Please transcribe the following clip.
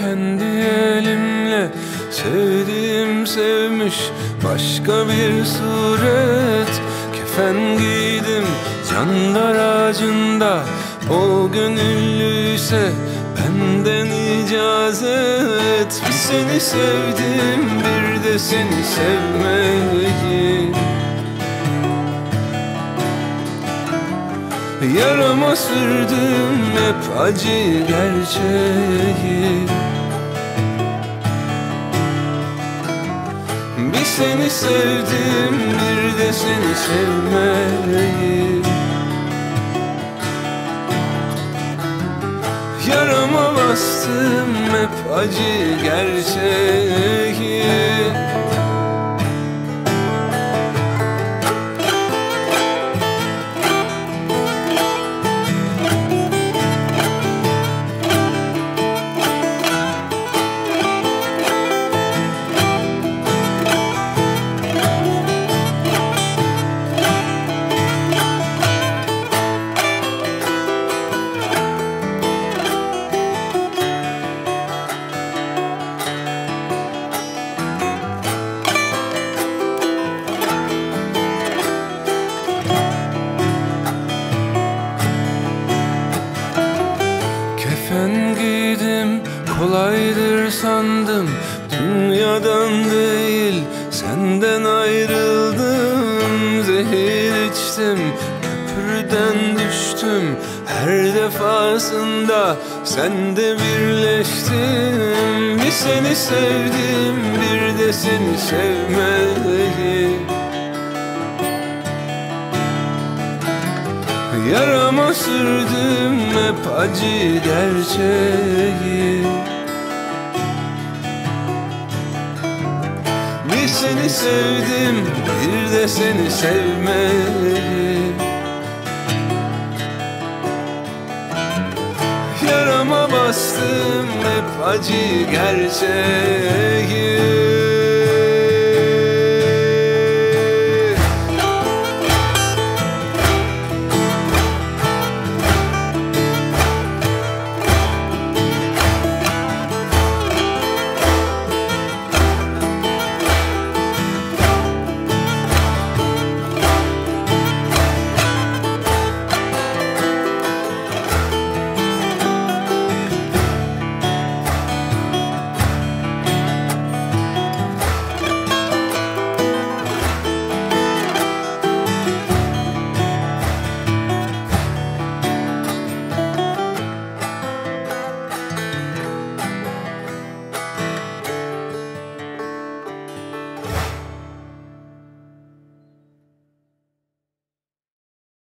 kendi elimle sevdiğim sevmiş başka bir suret. Kefen giydim can dar ağacında, o gönüllüyse benden icazet. Bir seni sevdim, bir de seni sevmeyi. Yarama sürdüm hep acı gerçeği. Bir seni sevdim, bir de seni sevmeyi. Yarama bastım hep acı gerçeği. Kefen giydim, kolaydır sandım. Dünyadan değil, senden ayrıldım. Zehir içtim, köprüden düştüm. Her defasında sende birleştim. Bir seni sevdim, bir de seni sevmeyi. Yarama sürdüm hep acı gerçeği. Bir seni sevdim, bir de seni sevmeyi. Yarama bastım hep acı gerçeği.